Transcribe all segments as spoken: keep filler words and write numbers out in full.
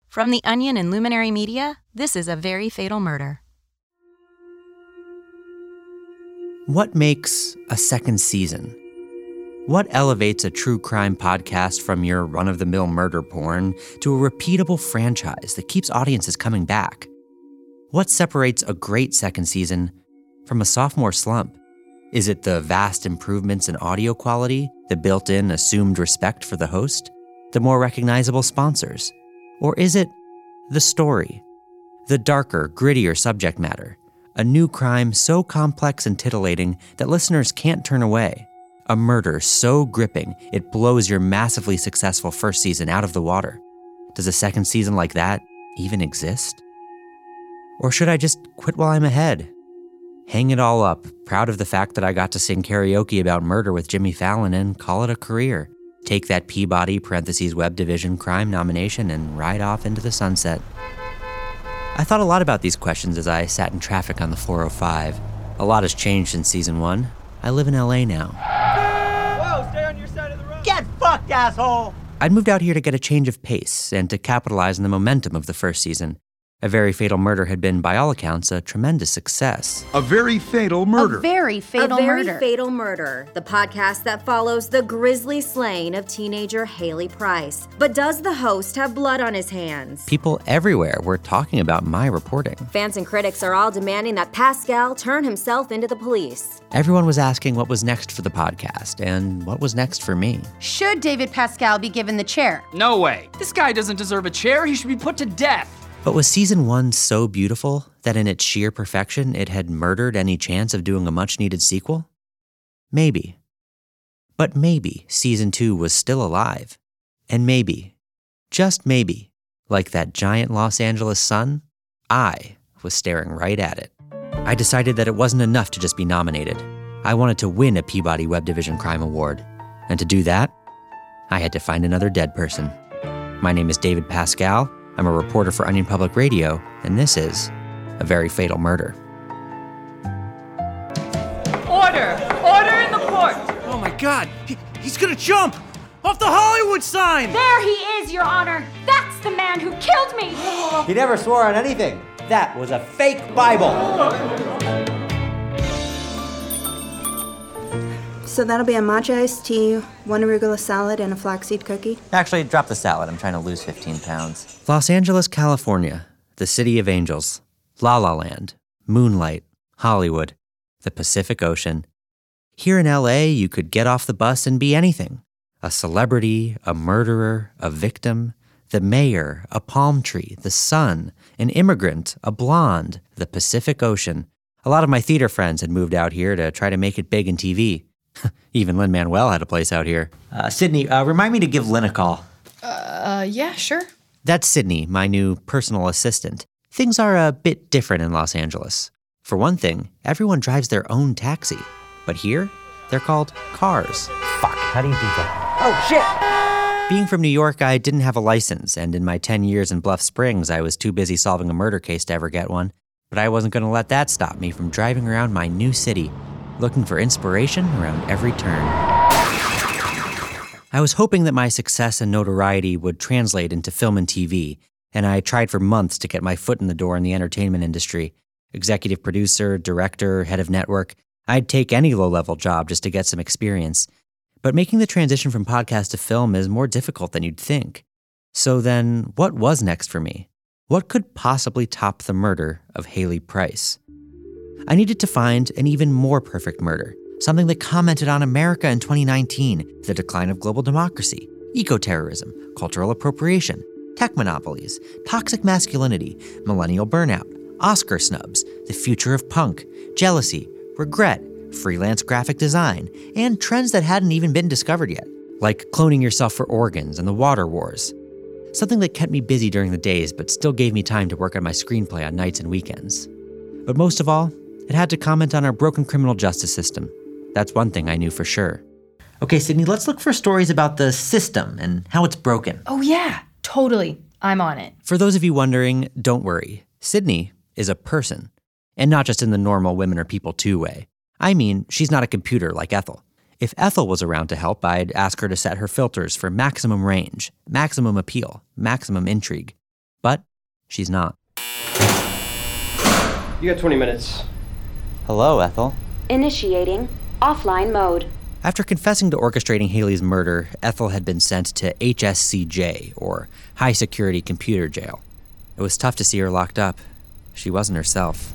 From The Onion and Luminary Media, this is A Very Fatal Murder. What makes a second season? What elevates a true crime podcast from your run-of-the-mill murder porn to a repeatable franchise that keeps audiences coming back? What separates a great second season from a sophomore slump? Is it the vast improvements in audio quality, the built-in assumed respect for the host, the more recognizable sponsors? Or is it the story, the darker, grittier subject matter, a new crime so complex and titillating that listeners can't turn away, a murder so gripping it blows your massively successful first season out of the water? Does a second season like that even exist? Or should I just quit while I'm ahead? Hang it all up, proud of the fact that I got to sing karaoke about murder with Jimmy Fallon and call it a career. Take that Peabody parentheses Web Division crime nomination and ride off into the sunset. I thought a lot about these questions as I sat in traffic on the four oh five. A lot has changed since season one. I live in L A now. Whoa, stay on your side of the road. Get fucked, asshole! I'd moved out here to get a change of pace and to capitalize on the momentum of the first season. A Very Fatal Murder had been, by all accounts, a tremendous success. A Very Fatal Murder. A Very Fatal A Very Murder. Fatal Murder, the podcast that follows the grisly slaying of teenager Haley Price. But does the host have blood on his hands? People everywhere were talking about my reporting. Fans and critics are all demanding that Pascal turn himself into the police. Everyone was asking what was next for the podcast and what was next for me. Should David Pascal be given the chair? No way. This guy doesn't deserve a chair. He should be put to death. But was season one so beautiful that in its sheer perfection it had murdered any chance of doing a much-needed sequel? Maybe. But maybe season two was still alive. And maybe, just maybe, like that giant Los Angeles sun, I was staring right at it. I decided that it wasn't enough to just be nominated. I wanted to win a Peabody Web Division Crime Award. And to do that, I had to find another dead person. My name is David Pascal. I'm a reporter for Onion Public Radio, and this is A Very Fatal Murder. Order! Order in the court! Oh my god, he, he's gonna jump! Off the Hollywood sign! There he is, Your Honor! That's the man who killed me! He never swore on anything. That was a fake Bible. So that'll be a matcha iced tea, one arugula salad, and a flaxseed cookie? Actually, drop the salad. I'm trying to lose fifteen pounds. Los Angeles, California, the city of angels, La La Land, moonlight, Hollywood, the Pacific Ocean. Here in L A, you could get off the bus and be anything. A celebrity, a murderer, a victim, the mayor, a palm tree, the sun, an immigrant, a blonde, the Pacific Ocean. A lot of my theater friends had moved out here to try to make it big in T V. Even Lin-Manuel had a place out here. Uh, Sydney, uh, remind me to give Lynn a call. Uh, yeah, sure. That's Sydney, my new personal assistant. Things are a bit different in Los Angeles. For one thing, everyone drives their own taxi. But here, they're called cars. Fuck, how do you do that? Oh, shit! Being from New York, I didn't have a license, and in my ten years in Bluff Springs, I was too busy solving a murder case to ever get one. But I wasn't going to let that stop me from driving around my new city, looking for inspiration around every turn. I was hoping that my success and notoriety would translate into film and T V, and I tried for months to get my foot in the door in the entertainment industry. Executive producer, director, head of network. I'd take any low-level job just to get some experience. But making the transition from podcast to film is more difficult than you'd think. So then, what was next for me? What could possibly top the murder of Haley Price? I needed to find an even more perfect murder, something that commented on America in twenty nineteen, the decline of global democracy, eco-terrorism, cultural appropriation, tech monopolies, toxic masculinity, millennial burnout, Oscar snubs, the future of punk, jealousy, regret, freelance graphic design, and trends that hadn't even been discovered yet, like cloning yourself for organs and the water wars. Something that kept me busy during the days but still gave me time to work on my screenplay on nights and weekends. But most of all, it had to comment on our broken criminal justice system. That's one thing I knew for sure. Okay, Sydney, let's look for stories about the system and how it's broken. Oh, yeah, totally. I'm on it. For those of you wondering, don't worry. Sydney is a person. And not just in the normal women are people too way. I mean, she's not a computer like Ethel. If Ethel was around to help, I'd ask her to set her filters for maximum range, maximum appeal, maximum intrigue. But she's not. You got twenty minutes. Hello, Ethel. Initiating offline mode. After confessing to orchestrating Haley's murder, Ethel had been sent to H S C J, or High Security Computer Jail. It was tough to see her locked up. She wasn't herself.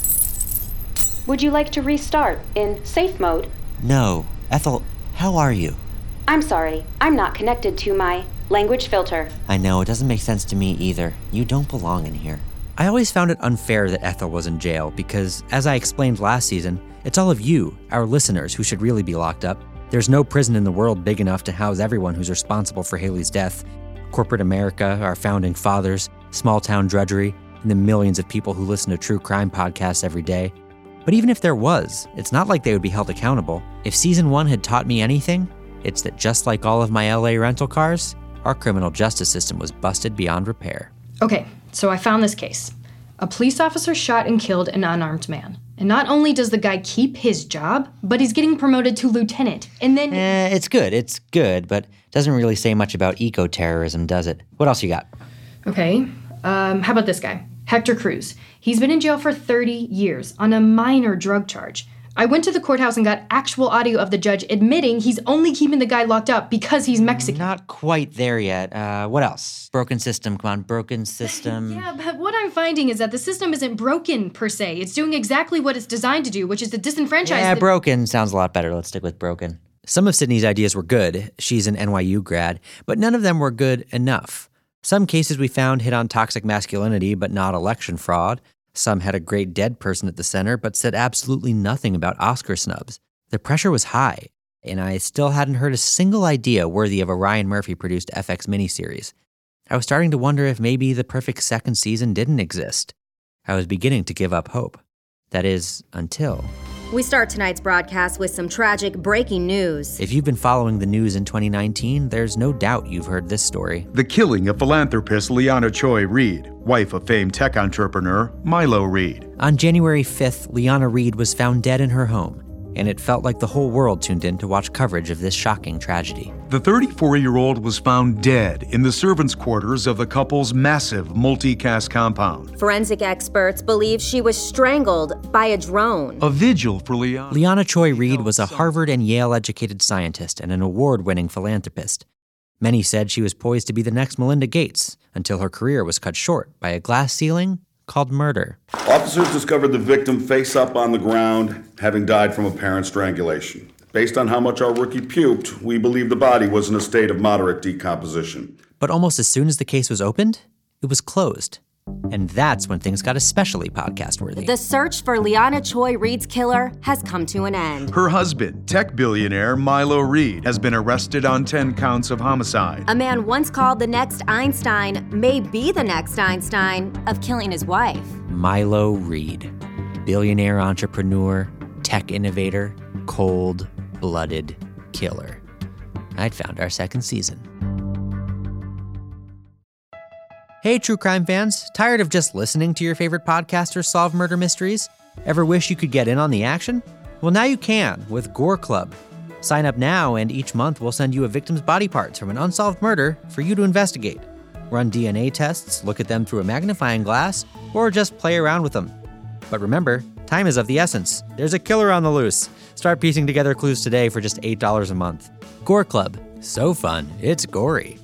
Would you like to restart in safe mode? No. Ethel, how are you? I'm sorry, I'm not connected to my language filter. I know, it doesn't make sense to me either. You don't belong in here. I always found it unfair that Ethel was in jail because, as I explained last season, it's all of you, our listeners, who should really be locked up. There's no prison in the world big enough to house everyone who's responsible for Haley's death. Corporate America, our founding fathers, small-town drudgery, and the millions of people who listen to true crime podcasts every day. But even if there was, it's not like they would be held accountable. If season one had taught me anything, it's that just like all of my L A rental cars, our criminal justice system was busted beyond repair. Okay, so I found this case. A police officer shot and killed an unarmed man. And not only does the guy keep his job, but he's getting promoted to lieutenant. And then... Eh, it's good, it's good, but doesn't really say much about eco-terrorism, does it? What else you got? Okay, um, how about this guy? Hector Cruz. He's been in jail for thirty years on a minor drug charge. I went to the courthouse and got actual audio of the judge admitting he's only keeping the guy locked up because he's Mexican. Not quite there yet. Uh, what else? Broken system, come on, broken system. Yeah, but what I'm finding is that the system isn't broken, per se. It's doing exactly what it's designed to do, which is to disenfranchise Yeah, the- broken sounds a lot better. Let's stick with broken. Some of Sydney's ideas were good. She's an N Y U grad, but none of them were good enough. Some cases we found hit on toxic masculinity, but not election fraud. Some had a great dead person at the center, but said absolutely nothing about Oscar snubs. The pressure was high, and I still hadn't heard a single idea worthy of a Ryan Murphy-produced F X miniseries. I was starting to wonder if maybe the perfect second season didn't exist. I was beginning to give up hope. That is, until... We start tonight's broadcast with some tragic breaking news. If you've been following the news in twenty nineteen, there's no doubt you've heard this story. The killing of philanthropist Liana Choi Reid, wife of famed tech entrepreneur Milo Reid. On January fifth, Liana Reid was found dead in her home, and it felt like the whole world tuned in to watch coverage of this shocking tragedy. The thirty-four-year-old was found dead in the servants' quarters of the couple's massive multi-cast compound. Forensic experts believe she was strangled by a drone. A vigil for Liana. Liana Choi Reid was a Harvard and Yale-educated scientist and an award-winning philanthropist. Many said she was poised to be the next Melinda Gates, until her career was cut short by a glass ceiling called murder. Officers discovered the victim face up on the ground, having died from apparent strangulation. Based on how much our rookie puked, we believe the body was in a state of moderate decomposition. But almost as soon as the case was opened, it was closed. And that's when things got especially podcast-worthy. The search for Liana Choi Reid's killer has come to an end. Her husband, tech billionaire Milo Reid, has been arrested on ten counts of homicide. A man once called the next Einstein may be the next Einstein of killing his wife. Milo Reid, billionaire entrepreneur, tech innovator, cold-blooded killer. I'd found our second season. Hey, true crime fans, tired of just listening to your favorite podcasters solve murder mysteries? Ever wish you could get in on the action? Well, now you can with Gore Club. Sign up now, and each month we'll send you a victim's body parts from an unsolved murder for you to investigate. Run D N A tests, look at them through a magnifying glass, or just play around with them. But remember, time is of the essence. There's a killer on the loose. Start piecing together clues today for just eight dollars a month. Gore Club. So fun, it's gory.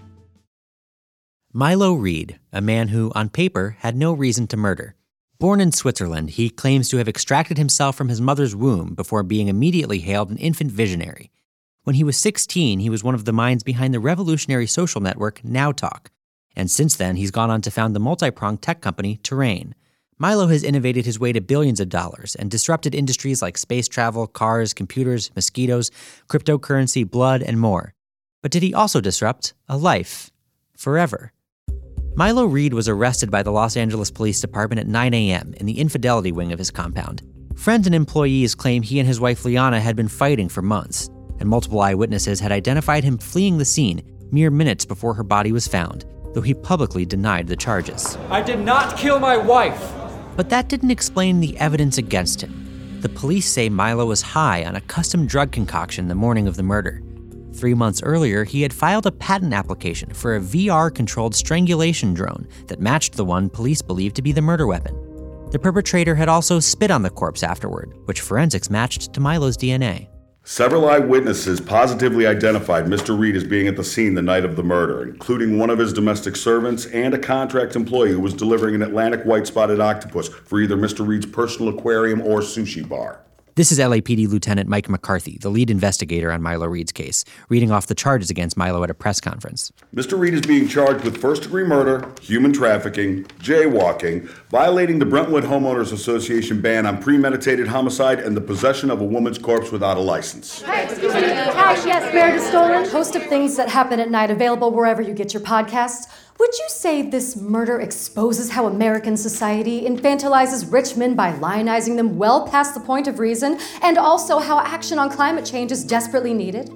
Milo Reid, a man who, on paper, had no reason to murder. Born in Switzerland, he claims to have extracted himself from his mother's womb before being immediately hailed an infant visionary. When he was sixteen, he was one of the minds behind the revolutionary social network NowTalk. And since then, he's gone on to found the multi-pronged tech company Terrain. Milo has innovated his way to billions of dollars and disrupted industries like space travel, cars, computers, mosquitoes, cryptocurrency, blood, and more. But did he also disrupt a life? Forever. Milo Reid was arrested by the Los Angeles Police Department at nine a.m. in the infidelity wing of his compound. Friends and employees claim he and his wife Liana had been fighting for months, and multiple eyewitnesses had identified him fleeing the scene mere minutes before her body was found, though he publicly denied the charges. I did not kill my wife! But that didn't explain the evidence against him. The police say Milo was high on a custom drug concoction the morning of the murder. Three months earlier, he had filed a patent application for a V R-controlled strangulation drone that matched the one police believed to be the murder weapon. The perpetrator had also spit on the corpse afterward, which forensics matched to Milo's D N A. Several eyewitnesses positively identified Mister Reed as being at the scene the night of the murder, including one of his domestic servants and a contract employee who was delivering an Atlantic white-spotted octopus for either Mister Reed's personal aquarium or sushi bar. This is L A P D Lieutenant Mike McCarthy, the lead investigator on Milo Reed's case, reading off the charges against Milo at a press conference. Mister Reed is being charged with first-degree murder, human trafficking, jaywalking, violating the Brentwood Homeowners Association ban on premeditated homicide, and the possession of a woman's corpse without a license. Hi, excuse me. Cash, yes, Meredith Stolen. Host of Things That Happen at Night, available wherever you get your podcasts. Would you say this murder exposes how American society infantilizes rich men by lionizing them well past the point of reason, and also how action on climate change is desperately needed?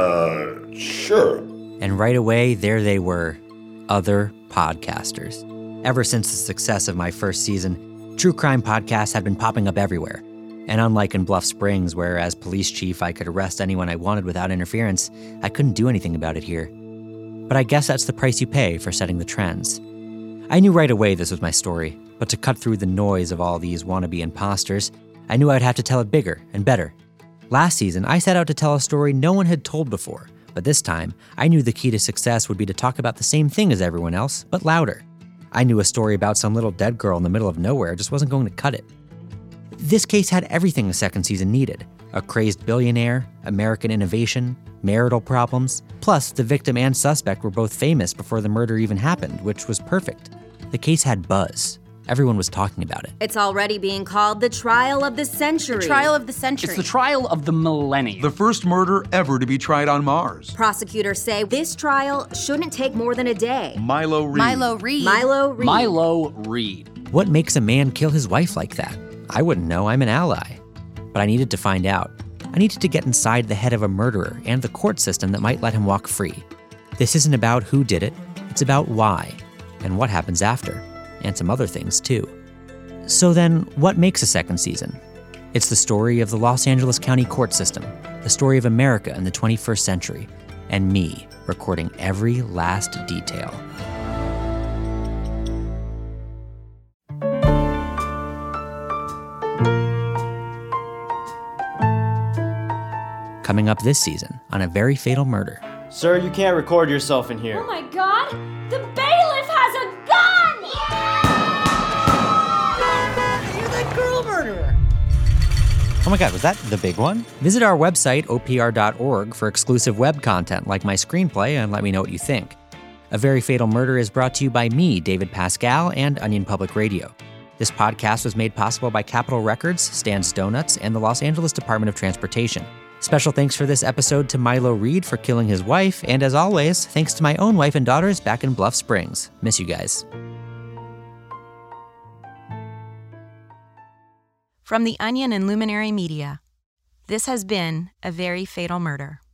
Uh, sure. And right away, there they were, other podcasters. Ever since the success of my first season, true crime podcasts had been popping up everywhere. And unlike in Bluff Springs, where as police chief I could arrest anyone I wanted without interference, I couldn't do anything about it here. But I guess that's the price you pay for setting the trends. I knew right away this was my story, but to cut through the noise of all these wannabe imposters, I knew I'd have to tell it bigger and better. Last season, I set out to tell a story no one had told before, but this time, I knew the key to success would be to talk about the same thing as everyone else, but louder. I knew a story about some little dead girl in the middle of nowhere just wasn't going to cut it. This case had everything the second season needed: a crazed billionaire, American innovation, marital problems, plus the victim and suspect were both famous before the murder even happened, which was perfect. The case had buzz. Everyone was talking about it. It's already being called the trial of the century. The trial of the century. It's the trial of the millennium. The first murder ever to be tried on Mars. Prosecutors say this trial shouldn't take more than a day. Milo Reed. Milo Reed. Milo Reed. Milo Reed. What makes a man kill his wife like that? I wouldn't know, I'm an ally. But I needed to find out. I needed to get inside the head of a murderer and the court system that might let him walk free. This isn't about who did it, it's about why, and what happens after, and some other things too. So then, what makes a second season? It's the story of the Los Angeles County court system, the story of America in the twenty-first century, and me recording every last detail. Coming up this season on A Very Fatal Murder. Sir, you can't record yourself in here. Oh my god! The bailiff has a gun! Yeah! You're that girl murderer! Oh my god, was that the big one? Visit our website, O P R dot org, for exclusive web content like my screenplay and let me know what you think. A Very Fatal Murder is brought to you by me, David Pascal, and Onion Public Radio. This podcast was made possible by Capitol Records, Stan's Donuts, and the Los Angeles Department of Transportation. Special thanks for this episode to Milo Reed for killing his wife, and as always, thanks to my own wife and daughters back in Bluff Springs. Miss you guys. From the Onion and Luminary Media, this has been A Very Fatal Murder.